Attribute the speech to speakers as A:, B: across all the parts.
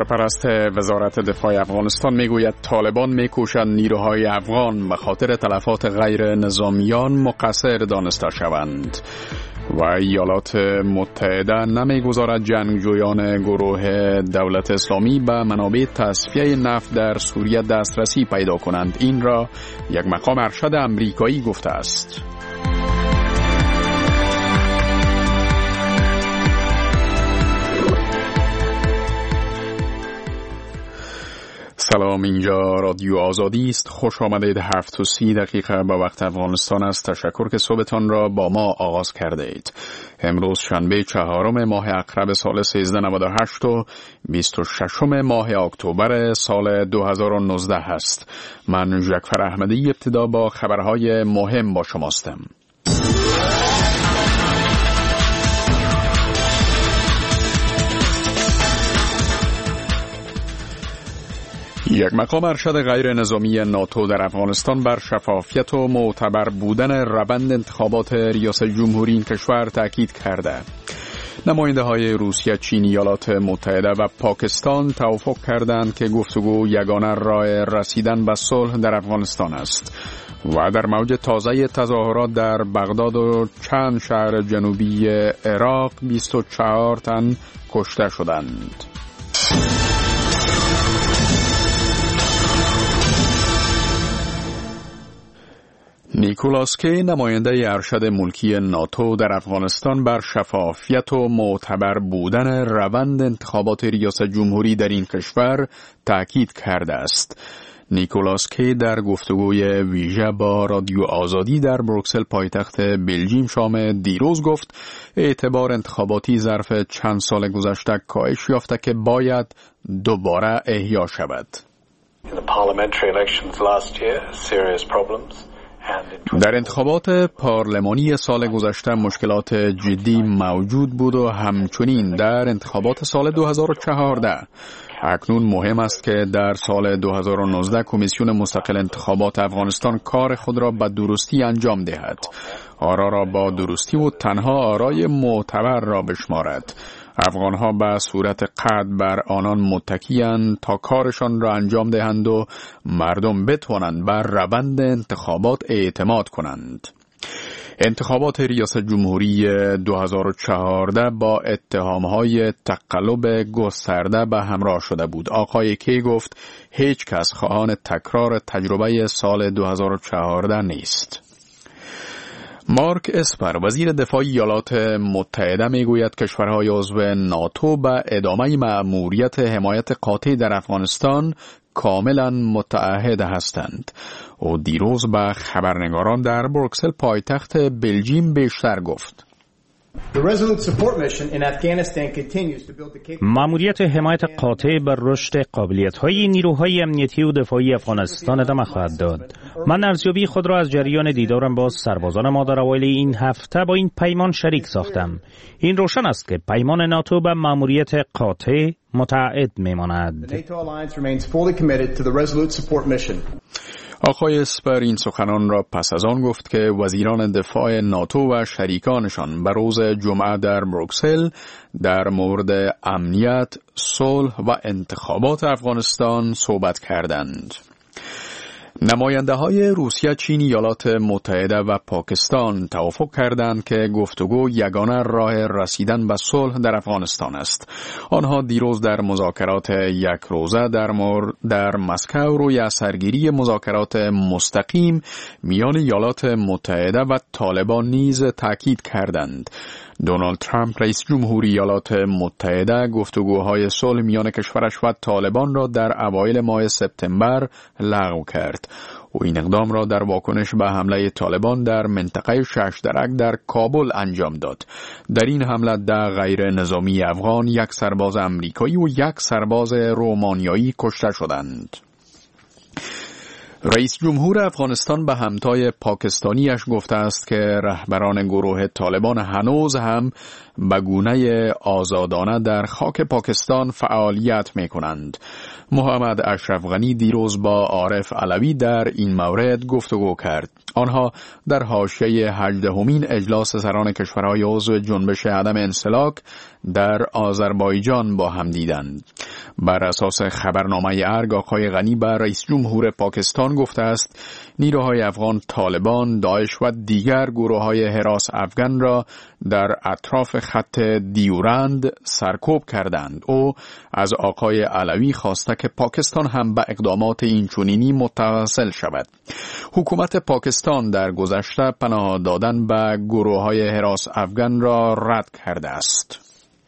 A: سرپرست وزارت دفاع افغانستان میگوید طالبان میکوشند نیروهای افغان به خاطر تلفات غیر نظامیان مقصر دانسته شوند و ایالات متحده نمیگذارد جنگجویان گروه دولت اسلامی به منابع تصفیه نفت در سوریه دسترسی پیدا کنند. این را یک مقام ارشد امریکایی گفته است. سلام، اینجا رادیو آزادی است. خوش آمدید. 7:30 به وقت افغانستان است. تشکر که صبحتان را با ما آغاز کرده اید. امروز شنبه 4 ماه اقرب سال 1398 و 26 ماه اکتبر سال 2019 است. من جعفر احمدی ابتدا با خبرهای مهم با شماستم. یک مقام ارشد غیر نظامی ناتو در افغانستان بر شفافیت و معتبر بودن روند انتخابات ریاست جمهوری این کشور تاکید کرده. نماینده های روسیه، چین، ایالات متحده و پاکستان توافق کردند که گفتگو یگانه راه رسیدن به صلح در افغانستان است و در موج تازه تظاهرات در بغداد و چند شهر جنوبی عراق 24 تن کشته شدند. نیکولاس کی، نماینده ارشد ملکی ناتو در افغانستان، بر شفافیت و معتبر بودن روند انتخابات ریاست جمهوری در این کشور تاکید کرده است. نیکولاس کی در گفتگوی ویژه با رادیو آزادی در بروکسل پایتخت بلژیم شام دیروز گفت اعتبار انتخاباتی ظرف چند سال گذشته کاهش یافته که باید دوباره احیا شود. در انتخابات پارلمانی سال گذشته مشکلات جدی موجود بود و همچنین در انتخابات سال 2014. اکنون مهم است که در سال 2019 کمیسیون مستقل انتخابات افغانستان کار خود را به درستی انجام دهد. آرا را با درستی و تنها آرای معتبر را بشمارد. افغانها به صورت قطع بر آنان متکی‌اند تا کارشان را انجام دهند و مردم بتوانند بر روند انتخابات اعتماد کنند. انتخابات ریاست جمهوری 2014 با اتهام‌های تقلب گسترده به همراه شده بود. آقای کی گفت هیچ کس خواهان تکرار تجربه سال 2014 نیست. مارک اسپر، وزیر دفاع ایالات متحده، میگوید کشورهای عضو ناتو به ادامه مأموریت حمایت قاطع در افغانستان کاملا متعهد هستند. او دیروز به خبرنگاران در بروکسل پایتخت بلژیم بیشتر گفت.
B: مأموریت حمایت قاطع بر رشد قابلیت‌های نیروهای امنیتی و دفاعی افغانستان ادامه خواهد داد. من ارزیابی خود را از جریان دیدارم با سربازان ما در اوایل این هفته با این پیمان شریک ساختم. این روشن است که پیمان ناتو به مأموریت قاطع متعهد می‌ماند.
A: آقای اسپر این سخنان را پس از آن گفت که وزیران دفاع ناتو و شریکانشان به روز جمعه در بروکسل در مورد امنیت، صلح و انتخابات افغانستان صحبت کردند. نماینده های روسیه، چین، ایالات متحده و پاکستان توافق کردند که گفتگو یگانه راه رسیدن به صلح در افغانستان است. آنها دیروز در مذاکرات یک روزه در مسکو روی سرگیری مذاکرات مستقیم میان ایالات متحده و طالبان نیز تاکید کردند. دونالد ترامپ، رئیس جمهوری ایالات متحده، گفتگوهای صلح میان کشورش و طالبان را در اوایل ماه سپتامبر لغو کرد. او این اقدام را در واکنش به حمله طالبان در منطقه ششدرک در کابل انجام داد. در این حمله 10 غیر نظامی افغان، 1 سرباز امریکایی و 1 سرباز رومانیایی کشته شدند. رئیس جمهور افغانستان به همتای پاکستانیش گفته است که رهبران گروه طالبان هنوز هم به گونه آزادانه در خاک پاکستان فعالیت می کنند. محمد اشرف غنی دیروز با عارف علوی در این مورد گفتگو کرد. آنها در حاشیه 18مین اجلاس سران کشورهای عضو جنبش عدم انسلاک در آذربایجان با هم دیدند. بر اساس خبرنامه ارگ آقای غنی به رئیس جمهور پاکستان گفته است نیروهای افغان طالبان، داعش و دیگر گروه‌های حراس افغان را در اطراف خط دیورند سرکوب کردند. او از آقای علوی خواسته که پاکستان هم به اقدامات اینچنینی متوسل شود. حکومت پاکستان در گذشته پناه دادن به گروه‌های حراس افغان را رد کرده است.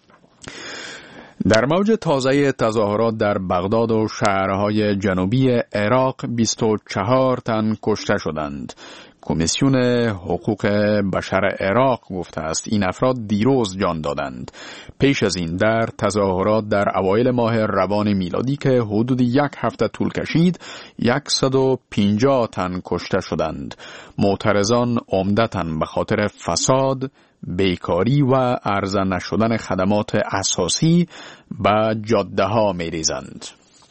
A: در موج تازه تظاهرات در بغداد و شهرهای جنوبی عراق 24 تن کشته شدند. کمیسیون حقوق بشر عراق گفته است این افراد دیروز جان دادند. پیش از این در تظاهرات در اوایل ماه روان میلادی که حدود 1 هفته طول کشید 150 تن کشته شدند. معترضان عمدتاً به خاطر فساد، بیکاری و عرضه نشدن خدمات اساسی به جاده ها می ریزند.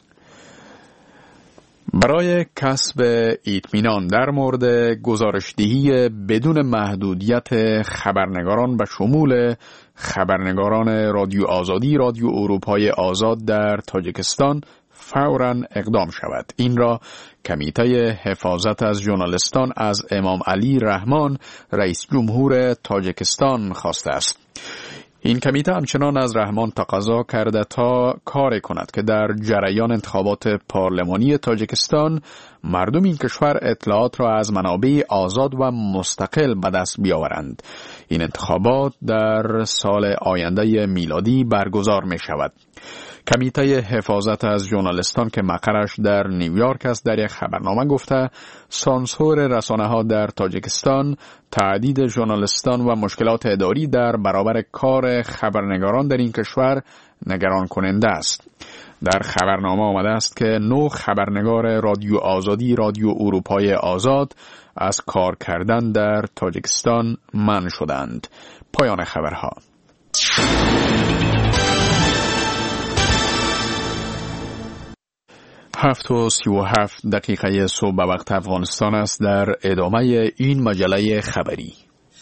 A: برای کسب اطمینان در مورد گزارشدهی بدون محدودیت خبرنگاران به شمول خبرنگاران رادیو آزادی، رادیو اروپای آزاد در تاجیکستان فوراً اقدام شود. این را کمیته حفاظت از ژورنالیستان از امام علی رحمان رئیس جمهور تاجیکستان خواسته است. این کمیته همچنان از رحمان تقاضا کرده تا کار کند که در جریان انتخابات پارلمانی تاجیکستان مردم این کشور اطلاعات را از منابع آزاد و مستقل به دست بیاورند. این انتخابات در سال آینده میلادی برگزار می شود. کمیته حفاظت از ژورنالیستان که مقرش در نیویورک است در یک خبرنامه گفته سانسور رسانه‌ها در تاجیکستان، تعدید ژورنالیستان و مشکلات اداری در برابر کار خبرنگاران در این کشور نگران کننده است. در خبرنامه آمده است که 9 خبرنگار رادیو آزادی، رادیو اروپای آزاد از کار کردن در تاجیکستان منع شدند. پایان خبرها. 7:37 صبح به وقت افغانستان است. در ادامه این مجله خبری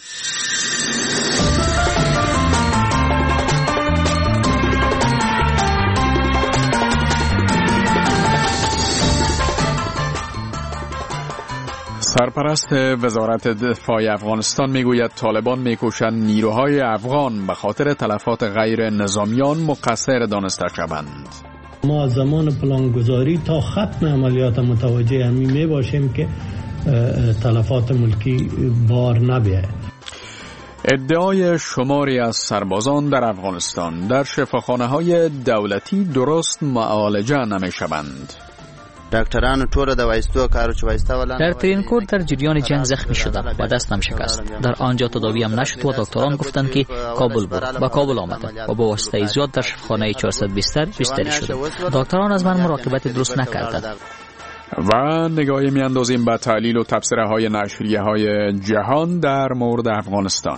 A: سرپرست وزارت دفاع افغانستان میگوید طالبان میکوشند نیروهای افغان به خاطر تلفات غیر نظامیان مقصر دانسته شوند.
C: ما زمان پلانگذاری تا ختم عملیات متوجه همین می باشیم که تلفات ملکی بار نبیاید.
A: ادعای شماری از سربازان در افغانستان در شفاخانه‌های دولتی درست معالجه نمی‌شوند.
D: دکتران ټول د وایستو کارو چې وایسته ولن
E: در ترینکوٹ در جریان جنگ زخمی شدم و دستم شکست. در آنجا تداوی هم نشد و دکتران گفتند که کابل برو. با کابل آمدم و با واسطه زیاد در شفاخانه 400 بستری شدم. دکتران از من مراقبت درست نکردند.
A: و نگاهی میاندازیم به تحلیل و تبصره های نشریه های جهان در مورد افغانستان.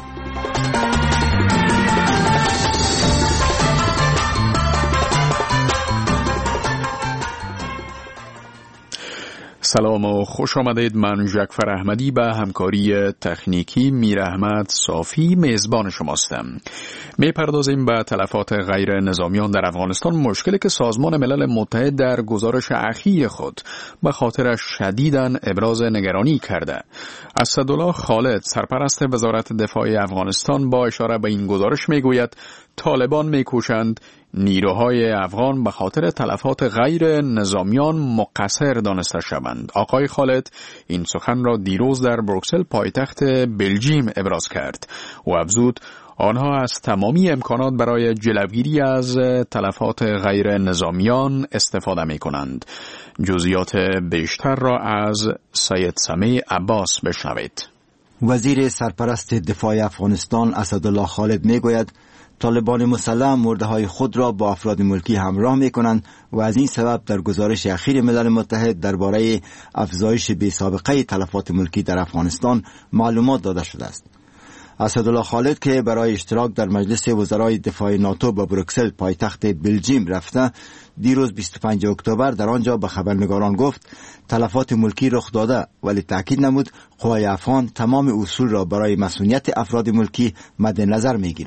A: سلام و خوش آمدید. من جعفر احمدی به همکاری تکنیکی میر احمد صافی میزبان شماستم. میپردازیم به تلفات غیر نظامیان در افغانستان، مشکلی که سازمان ملل متحد در گزارش اخیر خود به خاطرش شدیداً ابراز نگرانی کرده. اسدالله خالد سرپرست وزارت دفاع افغانستان با اشاره به این گزارش میگوید طالبان میکوشند نیروهای افغان به خاطر تلفات غیر نظامیان مقصر دانسته شوند. آقای خالد این سخن را دیروز در بروکسل پایتخت بلژیم ابراز کرد و افزود آنها از تمامی امکانات برای جلوگیری از تلفات غیر نظامیان استفاده می کنند. جزئیات بیشتر را از سید سمیع عباس بشنوید.
F: وزیر سرپرست دفاع افغانستان اسدالله خالد می گوید طالبان مسلح مرده‌های خود را با افراد ملکی همراه می‌کنند و از این سبب در گزارش اخیر ملل متحد درباره افزایش بی‌سابقه تلفات ملکی در افغانستان معلومات داده شده است. اسدالله خالد که برای اشتراک در مجلس وزرای دفاع ناتو به بروکسل پایتخت بلژیم رفته، دیروز 25 اکتبر در آنجا به خبرنگاران گفت تلفات ملکی رخ داده، ولی تاکید نمود قوای افغان تمام اصول را برای مسئولیت افراد ملکی مد نظر می‌گیرند.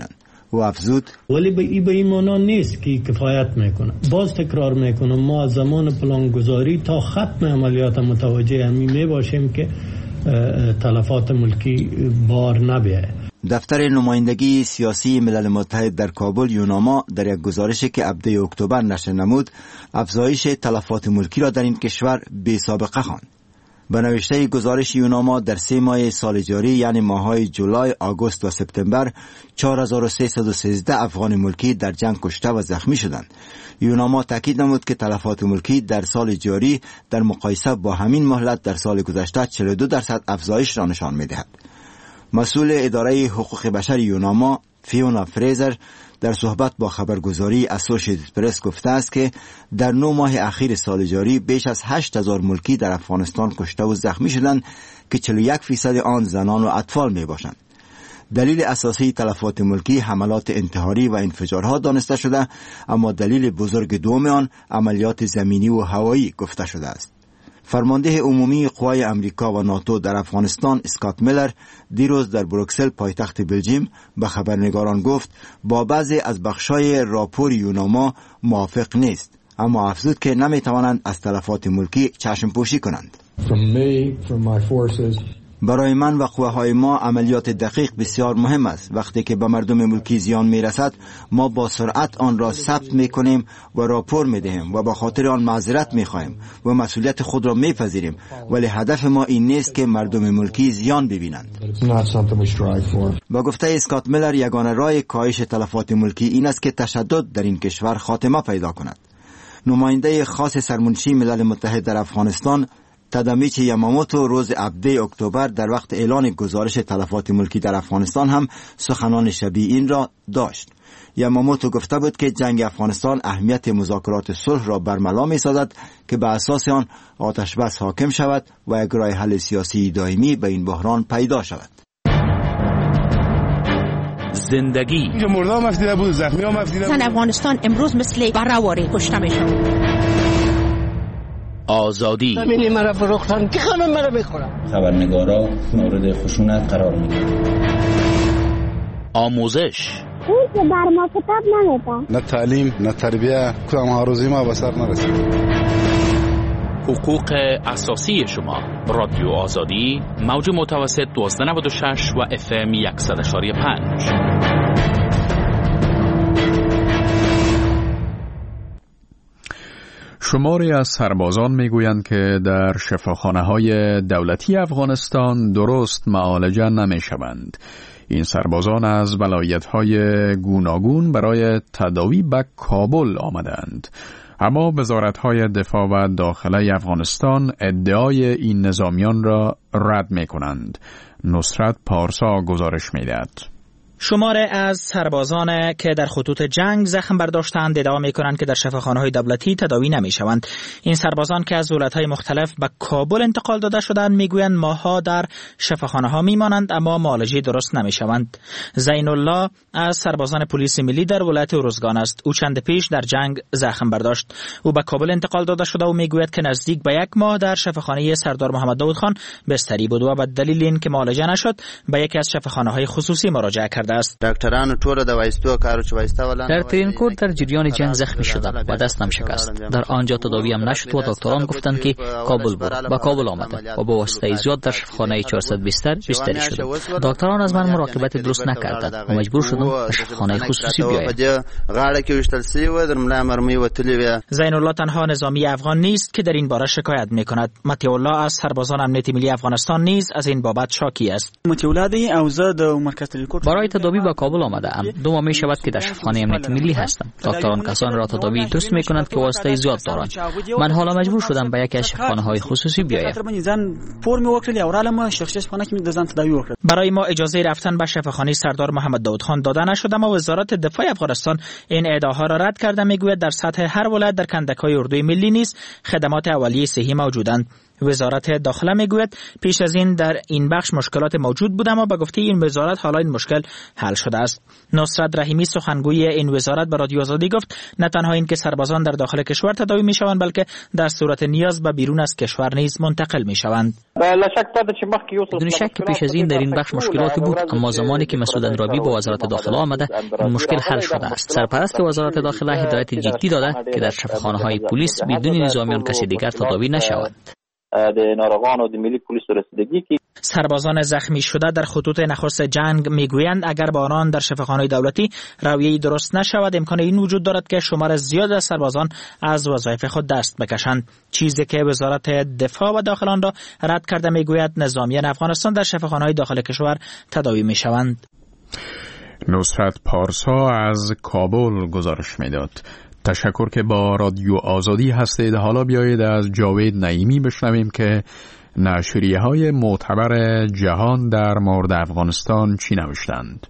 F: و افزود
C: ولی به این معنا نیست که کفایت میکنه. باز تکرار میکنم، ما از زمان پلانگذاری تا ختم عملیات متوجه همین میباشیم که تلفات ملکی بار نبیه.
F: دفتر نمایندگی سیاسی ملل متحد در کابل یوناما در یک گزارشی که هفته اکتبر نشر نمود افزایش تلفات ملکی را در این کشور بی سابقه خواند. به نوشته گزارش یوناما در 3 ماه سال جاری یعنی ماه‌های جولای، آگوست و سپتامبر 4313 افغان ملکی در جنگ کشته و زخمی شدند. یوناما تاکید نمود که تلفات ملکی در سال جاری در مقایسه با همین مهلت در سال گذشته 42% افزایش را نشان می‌دهد. مسئول اداره حقوق بشر یوناما فیونا فریزر در صحبت با خبرگزاری اسوسییتد پرس گفته است که در 9 ماه اخیر سال جاری بیش از 8000 ملکی در افغانستان کشته و زخمی شدند که 41% آن زنان و اطفال می باشند. دلیل اساسی تلفات ملکی حملات انتحاری و انفجارها دانسته شده، اما دلیل بزرگ دوم آن عملیات زمینی و هوایی گفته شده است. فرمانده عمومی قوای امریکا و ناتو در افغانستان اسکات میلر دیروز در بروکسل پایتخت بلژیم به خبرنگاران گفت با بعضی از بخشای راپور یوناما موافق نیست، اما افزود که نمیتوانند از تلفات ملکی چشم پوشی کنند. برای من و قوه‌های ما عملیات دقیق بسیار مهم است. وقتی که به مردم ملکی زیان میرسد ما با سرعت آن را ثبت میکنیم و راپور میدهیم و به خاطر آن معذرت میخواهیم و مسئولیت خود را میپذیریم، ولی هدف ما این نیست که مردم ملکی زیان ببینند. با گفته اسکات میلر یگانه راه کاهش تلفات ملکی این است که تشدد در این کشور خاتمه پیدا کند. نماینده خاص سرمنشی ملل متحد در افغانستان تادامیچی یاماموتو روز 7 اکتبر در وقت اعلان گزارش تلفات ملکی در افغانستان هم سخنان شبیه این را داشت. یاماموتو گفته بود که جنگ افغانستان اهمیت مذاکرات صلح را برملا می‌سازد که به اساس آن آتش بس حاکم شود و یک راه حل سیاسی دائمی به این بحران پیدا شود.
G: زندگی
H: مردم مفدیده بود، زخمی ها مفدیده بود.
I: افغانستان امروز مثل برآوری کشته میشه.
G: آزادی
J: زمینی مرا فروختن که همه مرا میخورن.
K: خبرنگارا مورد خشونت قرار میگیرن.
G: آموزش
L: اون که بر ما کتاب نمیده.
H: نه تعلیم نه تربیه، کدام هاروزی ما به سر نرسید.
G: حقوق اساسی شما. رادیو آزادی موج متوسط 1296 و FM 100.5.
A: شماری از سربازان میگویند که در شفاخانه‌های دولتی افغانستان درست معالجه نمی‌شوند. این سربازان از ولایت‌های گوناگون برای تداوی به کابل آمدند. اما وزارت‌های دفاع و داخله افغانستان ادعای این نظامیان را رد می‌کنند. نصرت پارسا گزارش می‌دهد.
M: شماره از سربازان که در خطوط جنگ زخم برداشتند ادعا می‌کنند که در شفاخانه‌های دولتی تداوی نمی‌شوند. این سربازان که از ولایت‌های مختلف به کابل انتقال داده شدند می‌گویند ماها در شفاخانه‌ها می‌مانند اما معالجه درست نمی‌شوند. زین الله از سربازان پلیس ملی در ولایت اروزگان است. او چند پیش در جنگ زخم برداشت. او به کابل انتقال داده شده و می‌گوید که نزدیک به 1 ماه در شفاخانه سردار محمد داود خان بستری بود و به دلیل اینکه معالجه نشد به یکی از شفاخانه‌های خصوصی مراجعه کرد.
D: دکتران ټول د وایستو کارو چې وایسته ولن
E: در ترینکوت در جریان جنگ زخمی شدم و دستم شکست. در آنجا تداوی هم نشد و دکتران گفتند که کابل برو. با کابل آمدم و با واسطه زیاد در شفاخانه 400 بستری شدم. دکتران از من مراقبت درست نکردند و مجبور شدم به شفاخانه خصوصی بیایم.
D: غاړه کې وشتل سی و در ملا مرمی وتلی و
M: زین الله تنها نظامی افغان نیست که در این باره شکایت می‌کند. مطیع الله از سربازان امنیت ملی افغانستان نیز از این بابت شاکی است.
N: مطیع الله دی اوزه د مرکز ترینکوت
E: برای تداوی با کابل آمده ام. 2 ماه می شود که در شفاخانه امنیت ملی هستم. دکتران کسان را تداوی دوست می کنند که واسطه زیاد دارند. من حالا مجبور شدم به یکی از شفاخانه‌های خصوصی بیایم.
M: برای ما اجازه رفتن به شفاخانه سردار محمد داود خان داده نشد، اما وزارت دفاع افغانستان این ادعاها را رد کرده. میگوید در سطح هر ولایت در کندک‌های اردوی ملی نیز خدمات اولیه صحی موجودند. وزارت داخله میگوید پیش از این در این بخش مشکلات موجود بود، اما به گفته این وزارت حالا این مشکل حل شده است. نصرت رحیمی سخنگوی این وزارت به رادیو آزادی گفت نه تنها این که سربازان در داخل کشور تداوی میشوند بلکه در صورت نیاز به بیرون از کشور نیز منتقل میشوند.
E: بدون شک پیش از این در این بخش مشکلاتی بود، اما زمانی که مسعود انرابی با وزارت داخله آمده این مشکل حل شده است. سرپرست وزارت داخله هدایت جدی داده که در شفاخانه‌های پلیس بدون نظامیان کسی دیگر تداوی نشود.
M: سربازان زخمی شده در خطوط نخست جنگ میگویند اگر با آنان در شفاخانه‌های دولتی رویه‌ای درست نشود امکان این وجود دارد که شمار زیاد از سربازان از وظایف خود دست بکشند، چیزی که وزارت دفاع و داخل آن را رد کرده. میگوید نظامیان افغانستان در شفاخانه‌های داخل کشور تداوی میشوند.
A: نصرت پارسا از کابل گزارش میداد. تشکر که با رادیو آزادی هستید. حالا بیایید از جاوید نعیمی بشنویم که نشریه‌های معتبر جهان در مورد افغانستان چی نوشتند.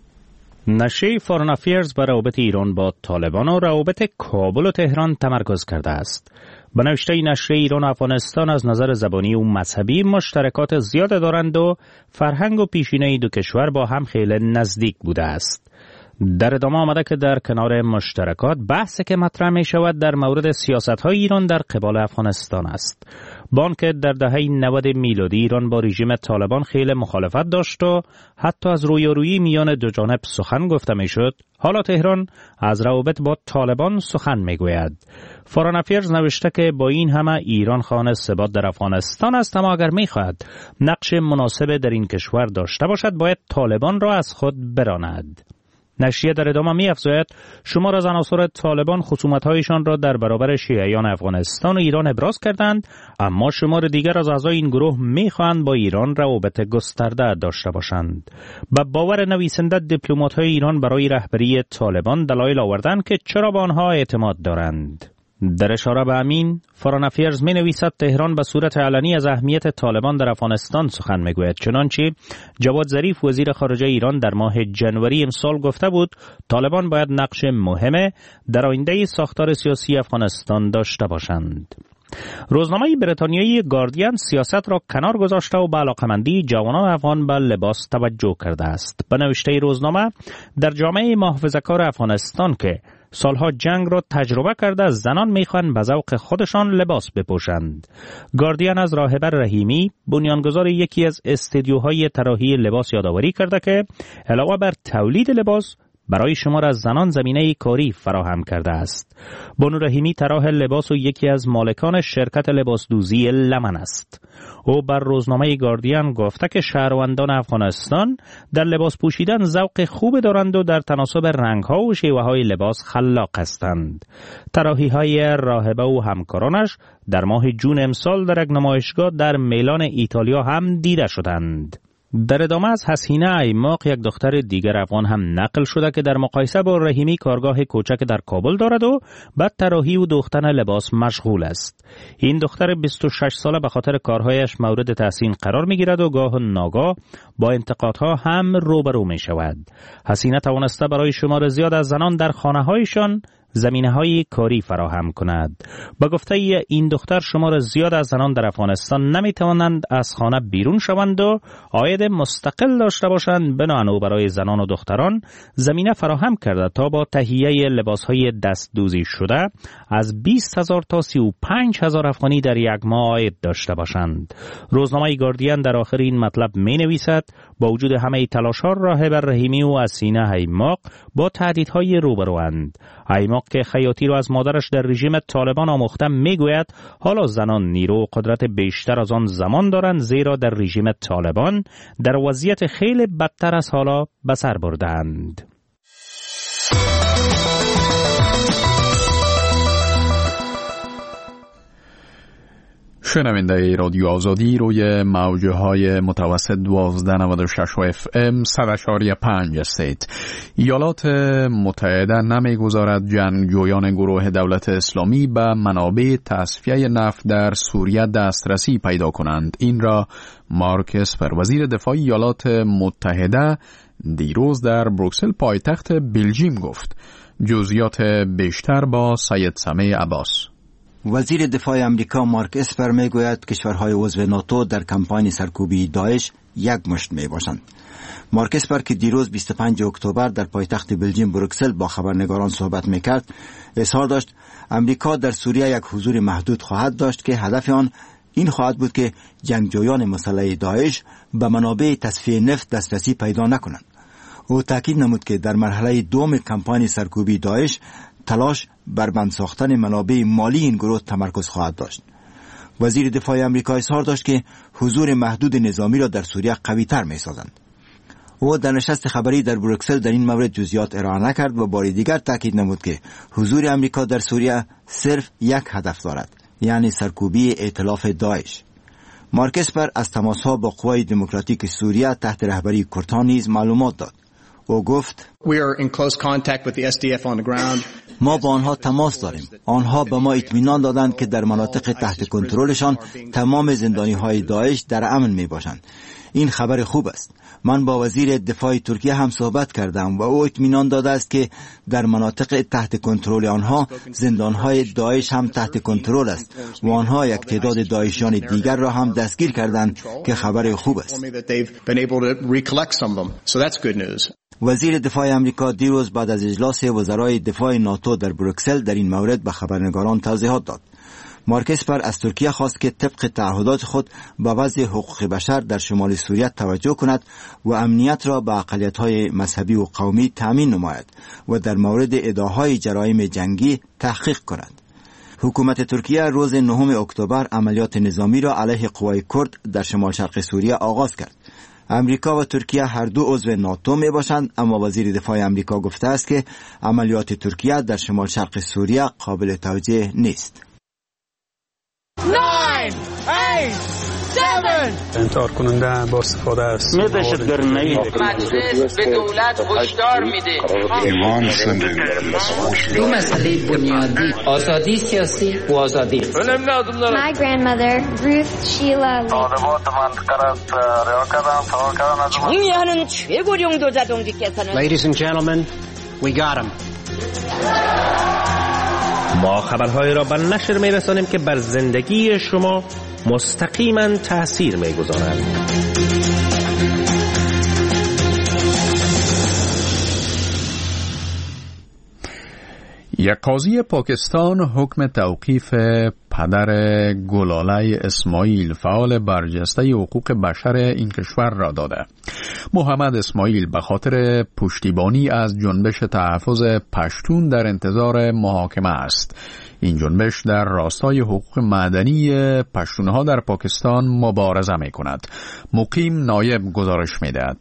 B: نشریه فارن افیرز بر روابط ایران با طالبان و روابط کابل و تهران تمرکز کرده است. به نوشته نشریه ایران و افغانستان از نظر زبانی و مذهبی مشترکات زیاد دارند و فرهنگ و پیشینه دو کشور با هم خیلی نزدیک بوده است. در ادامه آمده که در کنار مشترکات بحثی که مطرح می شود در مورد سیاست‌های ایران در قبال افغانستان است. با که در دهه 90 میلادی ایران با رژیم طالبان خیلی مخالفت داشت و حتی از رویارویی میان دو جانب سخن گفته می شد، حالا تهران از روابط با طالبان سخن می گوید. فارن افیرز نوشته که با این همه ایران خواهان ثبات در افغانستان است، اما اگر می خواهد نقش مناسب در این کشور داشته باشد باید طالبان را از خود براند. نشریه در ادامه می‌افزاید شمار از عناصر طالبان خصومت‌هایشان را در برابر شیعیان افغانستان و ایران ابراز کردند، اما شمار دیگر از اعضای این گروه می‌خواهند با ایران روابط گسترده داشته باشند. به باور نویسنده دیپلمات‌های ایران برای رهبری طالبان دلایل آوردند که چرا به آنها اعتماد دارند. در اشاره به همین، فارن افیرز می نویسد تهران به صورت علنی از اهمیت طالبان در افغانستان سخن می گوید. چنانچه جواد ظریف وزیر خارجه ایران در ماه جنوری امسال گفته بود طالبان باید نقش مهم در آینده ساختار سیاسی افغانستان داشته باشند. روزنامه بریتانیایی گاردین سیاست را کنار گذاشته و به علاقمندی جوانان افغان به لباس توجه کرده است. به نوشته روزنامه در جامعه محافظه‌کار افغانستان که سالها جنگ را تجربه کرده زنان میخوان به ذوق خودشان لباس بپوشند. گاردین از راهبر رحیمی بنیانگذار یکی از استودیوهای طراحی لباس یادآوری کرده که علاوه بر تولید لباس برای شمار از زنان زمینه کاری فراهم کرده است. بانو رحیمی طراح لباس و یکی از مالکان شرکت لباسدوزی لمن است. او بر روزنامه گاردین گفته که شهروندان افغانستان در لباس پوشیدن ذوق خوب دارند و در تناسب رنگ‌ها و شیوه‌های لباس خلاق هستند. طراحی‌های راهبه و همکارانش در ماه جون امسال در یک نمایشگاه در میلان ایتالیا هم دیده شدند. در ادامه از حسینه ایماق یک دختر دیگر افغان هم نقل شده که در مقایسه با رحیمی کارگاه کوچک در کابل دارد و به طراحی و دوختن لباس مشغول است. این دختر 26 ساله به خاطر کارهایش مورد تحسین قرار می‌گیرد و گاه ناگاه با انتقادها هم روبرو می‌شود. حسینه توانسته برای شمار زیاد از زنان در خانه‌هایشان زمینه‌های کاری فراهم کند. با گفته این دختر شمار زیاد از زنان در افغانستان نمی‌توانند از خانه بیرون شوند و عاید مستقل داشته باشند، بنابراین برای زنان و دختران زمینه فراهم کرده تا با تهیه لباس‌های دستدوزی شده از 20,000 تا 35,000 افغانی در یک ماه عاید داشته باشند. روزنامه گاردین در آخر این مطلب می‌نویسد با وجود همه تلاش‌ها راهبر رحیمی و حسینه ایماق با تهدیدهای روبروند. ایماق که خیاطی را از مادرش در رژیم طالبان آموخته میگوید حالا زنان نیرو و قدرت بیشتر از آن زمان دارند، زیرا در رژیم طالبان در وضعیت خیلی بدتر از حالا به سر بردند.
A: شنونده رادیو آزادی روی موجه های متوسط 1296 و FM 100.5 هستید. ایالات متحده نمیگذارد جنگجویان گروه دولت اسلامی به منابع تصفیه نفت در سوریه دسترسی پیدا کنند. این را مارک اسپر وزیر دفاع ایالات متحده دیروز در بروکسل پایتخت بلژیم گفت. جزئیات بیشتر با سید سمیع عباس.
F: وزیر دفاع امریکا مارک اسپر میگوید کشورهای عضو ناتو در کمپاین سرکوبی داعش یک مشت میباشند. مارک اسپر که دیروز 25 اکتبر در پایتخت بلژیم بروکسل با خبرنگاران صحبت میکرد، اظهار داشت امریکا در سوریه یک حضور محدود خواهد داشت که هدف آن این خواهد بود که جنگجویان مسلح داعش به منابع تصفیه نفت دسترسی پیدا نکنند. او تاکید نمود که در مرحله دوم کمپاین سرکوبی داعش تلاش بر بند ساختن منابع مالی این گروه تمرکز خواهد داشت. وزیر دفاع آمریکا اظهار داشت که حضور محدود نظامی را در سوریه قوی‌تر می‌سازند. او در نشست خبری در بروکسل در این مورد جزئیات ارائه نکرد و بار دیگر تاکید نمود که حضور آمریکا در سوریه صرف یک هدف دارد، یعنی سرکوبی ائتلاف داعش. مارک اسپر از تماس‌ها با قوای دموکراتیک سوریه تحت رهبری کورتان نیز معلومات داد. او گفت ما با آنها تماس داریم. آنها به ما اطمینان دادند که در مناطق تحت کنترلشان تمام زندانی‌های داعش در امن میباشند. این خبر خوب است. من با وزیر دفاع ترکیه هم صحبت کردم و او اطمینان داده است که در مناطق تحت کنترل آنها زندانهای داعش هم تحت کنترل است و آنها یک تعداد داعشیان دیگر را هم دستگیر کردند که خبر خوب است. وزیر دفاع آمریکا دیروز بعد از اجلاس وزرای دفاع ناتو در بروکسل در این مورد به خبرنگاران توضیحات داد. مارک اسپر از ترکیه خواست که طبق تعهدات خود به وضع حقوق بشر در شمال سوریه توجه کند و امنیت را به اقلیت‌های مذهبی و قومی تامین نماید و در مورد ادعاهای جرایم جنگی تحقیق کند. حکومت ترکیه روز 9 اکتبر عملیات نظامی را علیه قوای کرد در شمال شرق سوریه آغاز کرد. امریکا و ترکیه هر دو عضو ناتو می باشند، اما وزیر دفاع امریکا گفته است که عملیات ترکیه در شمال شرق سوریه قابل توجیه نیست.
O: 9 8 7
P: انتحار کننده با استفاده است.
O: مجلس به دولت هشدار میده
Q: دو مسئله بنیادی، آزادی سیاسی و آزادی.
R: My grandmother Ruth Sheila
S: 정의하는 최고령 도자동지께서는
T: Ladies and gentlemen, we got him.
B: ما خبرهای را به نشر می‌رسانیم که بر زندگی شما مستقیما تأثیر می‌گذارند.
A: یک قاضی پاکستان حکم توقیف پدر گلاله اسماعیل فعال برجسته حقوق بشر این کشور را داده. محمد اسماعیل به خاطر پشتیبانی از جنبش تحفظ پشتون در انتظار محاکمه است. این جنبش در راستای حقوق مدنی پشتونها در پاکستان مبارزه می کند. مقیم نایب گزارش می دهد.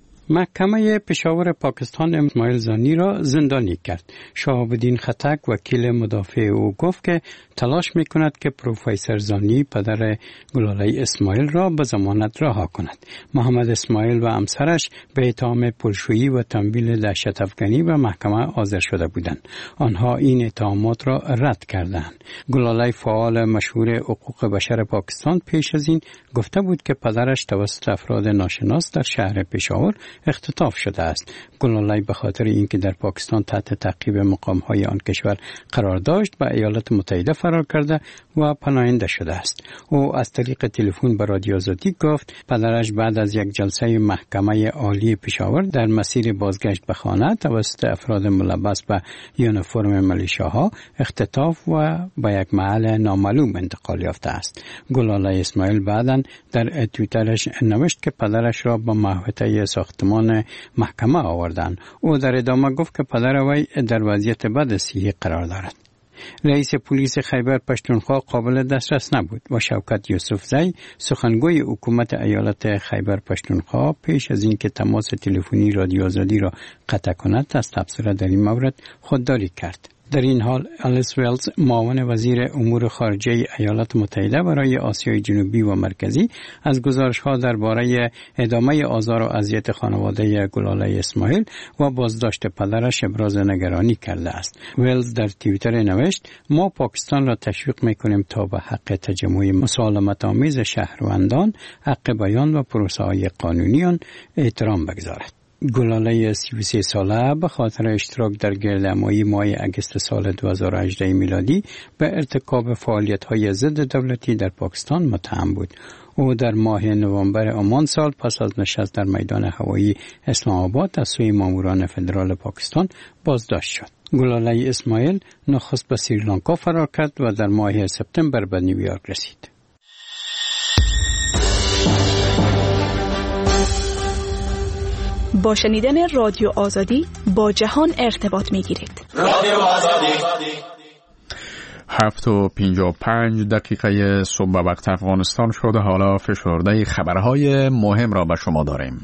U: محکمه پشاور پاکستان اسماعیل زانی را زندانی کرد. شهاب الدین خطک وکیل مدافع او گفت که تلاش میکند که پروفسور زانی پدر گلاله اسماعیل را به ضمانت رها کند. محمد اسماعیل و همسرش به اتهام پولشویی و تمویل دهشت افکنی به محکمه حاضر شده بودند. آنها این اتهامات را رد کردند. گلاله فعال مشهور حقوق بشر پاکستان پیش از این گفته بود که پدرش توسط افراد ناشناس در شهر پشاور اختطاف شده است. گلاله به خاطر اینکه در پاکستان تحت تعقیب مقام‌های آن کشور قرار داشت به ایالات متحده فرار کرده و پناهنده شده است. او از طریق تلفن به رادیو آزادی گفت پدرش بعد از یک جلسه محکمه عالی پشاور در مسیر بازگشت به خانه توسط افراد ملبس به یونیفرم ملیشاها اختطاف و به یک محل نامعلوم انتقال یافته است. گلاله اسماعیل بعداً در توییترش نوشت که پدرش را به محوطه ساختمان محکمه آوردند. او در ادامه گفت که پدر وی در وضعیت بد صحی قرار دارد. رئیس پلیس خیبر پشتونخوا قابل دسترس نبود و شوکت یوسفزی سخنگوی حکومت ایالت خیبر پشتونخوا پیش از اینکه تماس تلفنی رادیو آزادی را قطع کند از تبصره در این مورد خودداری کرد. در این حال الیس ویلز معاون وزیر امور خارجه ایالات متحده برای آسیای جنوبی و مرکزی از گزارش‌ها درباره ادامه آزار و اذیت خانواده گلاله اسماعیل و بازداشت پدرش ابراز نگرانی کرده است. ویلز در توییتر نوشت ما پاکستان را تشویق می‌کنیم تا به حق تجمع مسالمت‌آمیز شهروندان، حق بیان و پروسه‌های قانونی آن احترام بگذارد. گلاله 33 ساله به خاطر اشتراک در گردهمایی ماه اگست سال 2018 میلادی به ارتکاب فعالیت‌های ضد دولتی در پاکستان متهم بود. او در ماه نوامبر آن سال پس از نشست در میدان هوایی اسلام آباد از سوی ماموران فدرال پاکستان بازداشت شد. گلاله اسماعیل نخست به سریلانکا فرار کرد و در ماه سپتامبر به نیویورک رسید.
C: با شنیدن رادیو آزادی با جهان ارتباط می‌گیرید.
O: رادیو آزادی
A: 7:55 صبح وقت افغانستان شده. حالا فشرده خبرهای مهم را به شما داریم.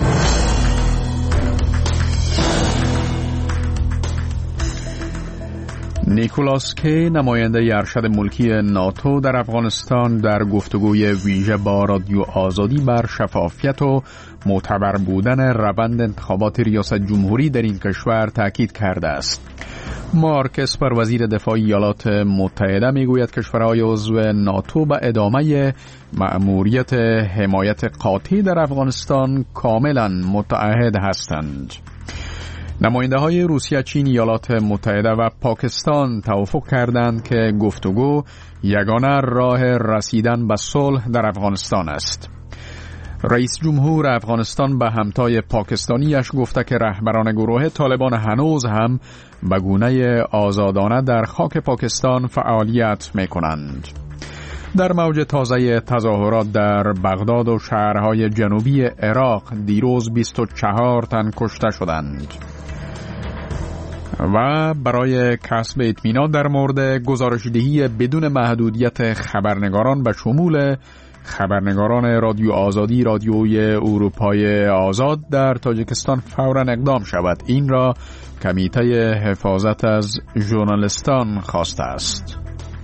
A: نیکولاس کی، نماینده ارشد ملکی ناتو در افغانستان، در گفتگوی ویژه با رادیو آزادی بر شفافیت و معتبر بودن روند انتخابات ریاست جمهوری در این کشور تاکید کرده است. مارک اسپر، وزیر دفاع ایالات متحده، میگوید کشورهای عضو ناتو به ادامه مأموریت حمایت قاطع در افغانستان کاملا متعهد هستند. نماینده های روسیه، چین، ایالات متحده و پاکستان توافق کردند که گفتگو یگانه راه رسیدن به صلح در افغانستان است. رئیس جمهور افغانستان به همتای پاکستانیش گفته که رهبران گروه طالبان هنوز هم به گونه آزادانه در خاک پاکستان فعالیت می‌کنند. در موج تازه تظاهرات در بغداد و شهرهای جنوبی عراق دیروز 24 تن کشته شدند. و برای کسب اطمینان در مورد گزارش‌دهی بدون محدودیت خبرنگاران به شمول خبرنگاران رادیو آزادی، رادیوی اروپای آزاد در تاجیکستان فوراً اقدام شود. این را کمیته حفاظت از ژورنالیستان خواسته است.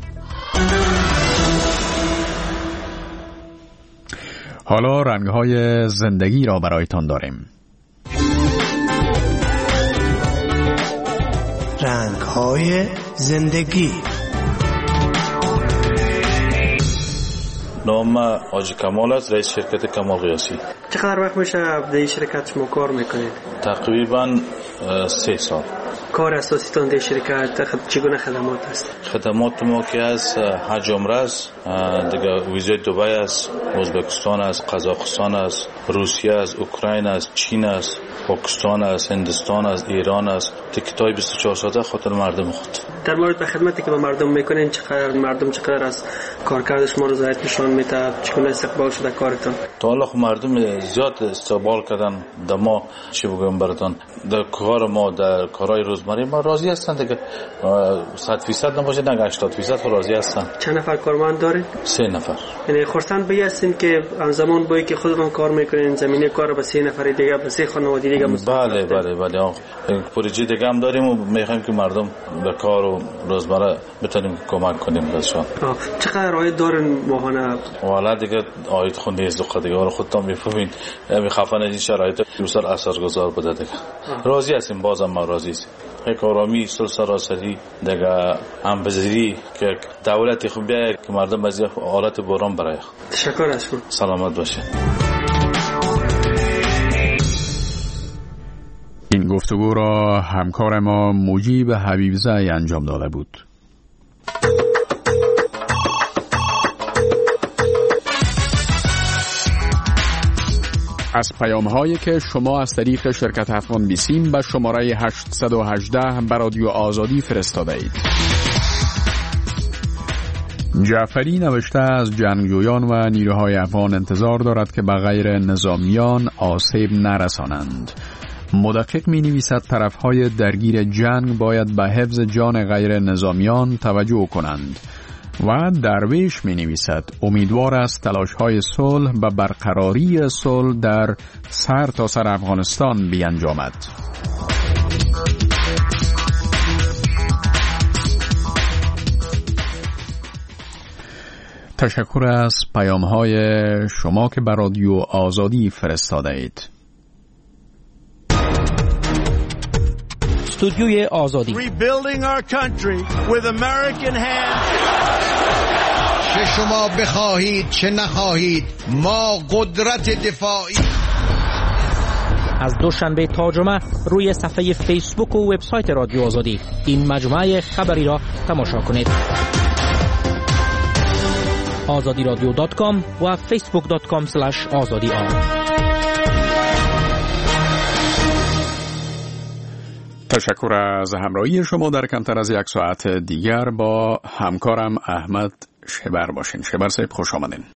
A: حالا رنگ‌های زندگی را برایتان داریم.
V: رنگ‌های زندگی.
W: نام حاجی کمال است، رئیس شرکت کمال قیاسی.
N: چقدر وقت میشه در این شرکت شما کار میکنید؟
W: تقریبا 3 سال.
N: کار اساسیتون در شرکت چگونه خدمات است؟
W: خدمات ما که از حج عمره است، دیگه ویزای دبی است، ازبکستان است، قزاقستان است، روسیه است، اوکراین است، چین است، پاکستان است، هندوستان است، ایران است. تیکتای 24 ساعته خاطر مردم خود.
N: در مورد به خدمتی که به مردم میکنین چقدر از کارکرد شما رضایت نشون میده؟ چگونه استقبال شده کارتون؟
W: تا حالا مردم زیاد استقبال کردن. ما چی بگم براتون، در کار ما، در کارهای روزمره ما راضی هستند دیگه. 100% نباشه، نه 80% راضی هستند.
N: چند نفر کارمند دارید؟
W: 3 نفر.
N: یعنی خرسند به هستین که زمان بایی که خودتون کار میکنین زمینه کار به 3 نفر دیگه، به 3 خانواده دیگه
W: بله. پروژه دیگه هم داریم و میخوایم که مردم در کار و روزمره بتونیم کمک کنیم بهشون.
N: چقدر عاید دارن ماهانه؟
W: والا دیگه عاید خود نیست دیگه، حالا خودتون میفهمین. خفن از این شرایط بسیار اثرگذار بوده دیگه. راضی هستیم، بازم ما راضی هستیم. اکرامی سراسری دیگه همبزیری که دولت خوب بیاید که مردم از حالت بحران برای.
N: تشکر از شما.
W: سلامت باشید.
A: این گفتگو را همکار ما مجیب حبیبزی انجام داده بود. از پیام‌هایی که شما از طریق شرکت افغان بیسیم به شماره 818 به رادیو آزادی فرستاده اید. جعفری نوشته از جنگجویان و نیروهای افغان انتظار دارد که به غیر نظامیان آسیب نرسانند. مدقق می نویسد طرفهای درگیر جنگ باید به حفظ جان غیر نظامیان توجه کنند. و درویش می نویسد امیدوار است تلاش‌های صلح و برقراری صلح در سرتاسر افغانستان بیانجامد. تشکر از پیام‌های شما که به رادیو آزادی فرستاده اید.
B: استودیوی آزادی.
X: Rebuilding our country with American hands.
Y: چه شما بخواهید چه نخواهید ما قدرت دفاعی.
B: از دوشنبه تا جمعه روی صفحه فیسبوک و وبسایت رادیو آزادی این مجموعه خبری را تماشا کنید. azadiradio.com و facebook.com/azadi.
A: تشکر از همراهی شما. در کمتر از 1 ساعت دیگر با همکارم احمد شبر باشین. شبر صاحب خوش آمدین.